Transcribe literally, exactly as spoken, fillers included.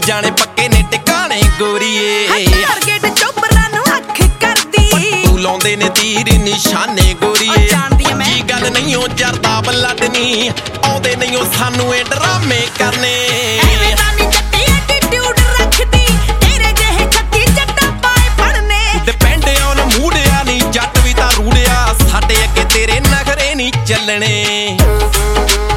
ਜਾਣੇ ਪੱਕੇ ਨੇ ਟਿਕਾਣੇ ਗੋਰੀਏ ਟਾਰਗੇਟ ਚੋਬਰਾਂ ਨੂੰ ਅੱਖ ਕਰਦੀ ਤੂੰ ਲਾਉਂਦੇ ਨੇ ਤੀਰ ਨਿਸ਼ਾਨੇ ਗੋਰੀਏ ਕੀ ਗੱਲ ਨਹੀਂ ਉਹ ਜਰਦਾ ਬਲੱਡ ਨਹੀਂ ਆਉਂਦੇ ਨਹੀਂ ਉਹ ਸਾਨੂੰ ਇਹ ਡਰਾਮੇ ਕਰਨੇ ਐਵੇਂ ਤਾਂ ਨਹੀਂ ਜੱਟੀ ਐਟੀਟਿਊਡ ਰੱਖਦੀ ਤੇਰੇ ਜਿਹੇ ਛੱਤੀ ਜੱਟਾਂ ਪਾਏ ਫੜਨੇ ਡਿਪੈਂਡ ਔਨ ਮੂੜਿਆ ਨਹੀਂ ਜੱਟ ਵੀ ਤਾਂ ਰੂੜਿਆ ਸਾਡੇ ਅੱਗੇ ਤੇਰੇ ਨਖਰੇ ਨਹੀਂ ਚੱਲਣੇ।